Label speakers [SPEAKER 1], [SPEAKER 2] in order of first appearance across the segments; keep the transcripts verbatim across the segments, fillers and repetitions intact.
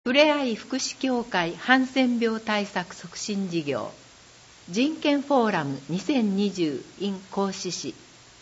[SPEAKER 1] ふれあい福祉協会ハンセン病対策促進事業人権フォーラムにせんにじゅう in 合志市。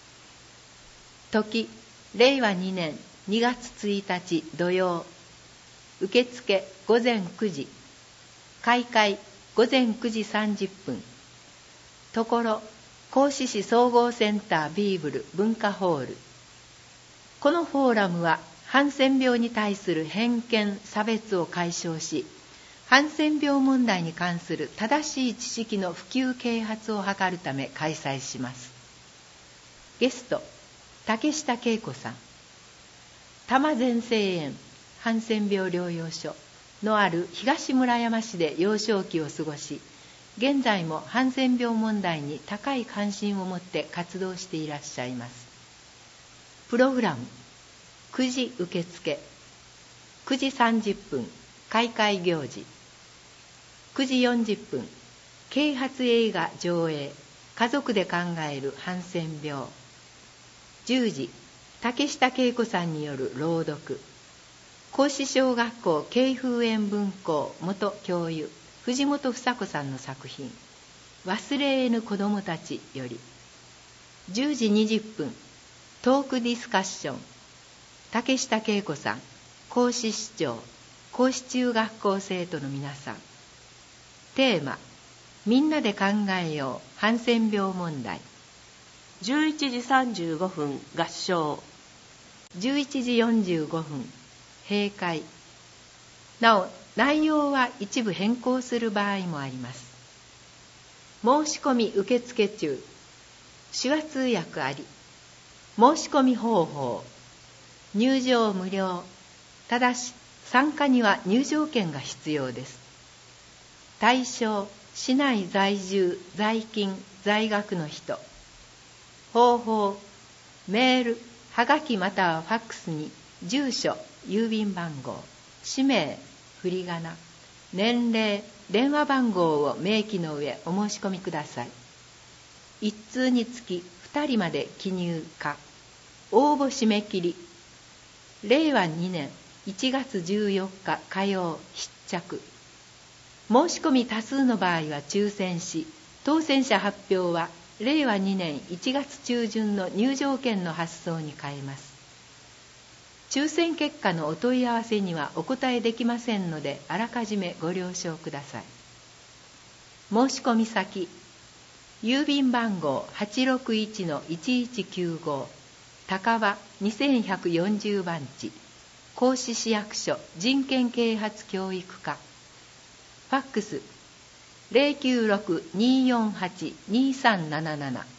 [SPEAKER 1] 時れいわにねんにがつついたち土曜。受付ごぜんくじ、開会ごぜんくじさんじゅっぷん。ところ合志市総合センタービーブル文化ホール。このフォーラムはハンセン病に対する偏見差別を解消し、ハンセン病問題に関する正しい知識の普及啓発を図るため開催します。ゲスト竹下恵子さん、多摩全生園ハンセン病療養所のある東村山市で幼少期を過ごし、現在もハンセン病問題に高い関心を持って活動していらっしゃいます。プログラムくじ受付、くじさんじゅっぷん開会行事、くじよんじゅっぷん啓発映画上映、家族で考えるハンセン病、じゅうじ竹下恵子さんによる朗読、合志小学校慶風園分校元教諭藤本房子さんの作品忘れ得ぬ子どもたちより、じゅうじにじゅっぷんトークディスカッション、竹下恵子さん、合志市長、合志中学校生徒の皆さん。テーマ、みんなで考えようハンセン病問題。
[SPEAKER 2] じゅういちじさんじゅうごふん合唱、
[SPEAKER 1] じゅういちじよんじゅうごふん閉会。なお内容は一部変更する場合もあります。申し込み受付中、手話通訳あり。申し込み方法、入場無料。ただし参加には入場券が必要です。対象、市内在住在勤在学の人。方法、メール、はがきまたはファックスに住所、郵便番号、氏名、振り仮名、年齢、電話番号を明記の上お申し込みください。一通につきふたりまで記入可。応募締め切りれいわにねんいちがつじゅうよっか火曜必着。申し込み多数の場合は抽選し、当選者発表はれいわにねんいちがつちゅうじゅんの入場券の発送に変えます。抽選結果のお問い合わせにはお答えできませんので、あらかじめご了承ください。申し込み先、郵便番号 はちろくいちのいちいちきゅうご、高輪にせんひゃくよんじゅうばんち、合志市役所人権啓発教育課。ファックス ゼロきゅうろく にーよんはち にーさんなななな。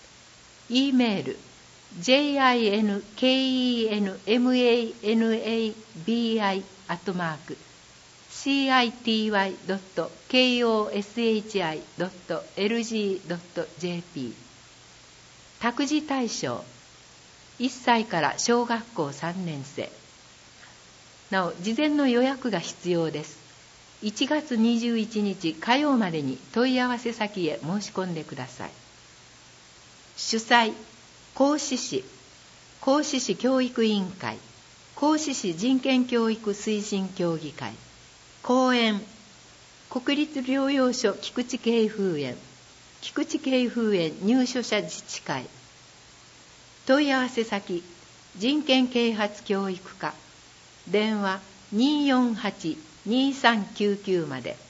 [SPEAKER 1] E メール ジェイアイエヌケーイーエヌエムエーエヌエービーアイ アットマーク シーアイティーワイドットケーオーエスエイチアイドットエルジードットジェーピー。 託児対象いっさいから小学校さんねん生。なお事前の予約が必要です。いちがつにじゅういちにち火曜までに問い合わせ先へ申し込んでください。主催、合志市、合志市教育委員会、合志市人権教育推進協議会。講演、国立療養所菊池慶風園、菊池慶風園入所者自治会。問い合わせ先、人権啓発教育課、電話にーよんはち にーさんきゅうきゅうまで。